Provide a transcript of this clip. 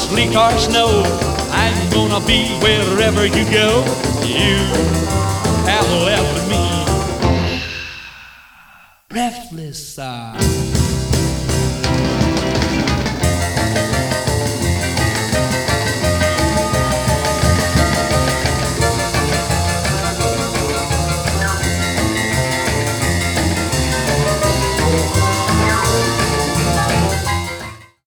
sleet or snow, I'm gonna be wherever you go. You have left me breathless.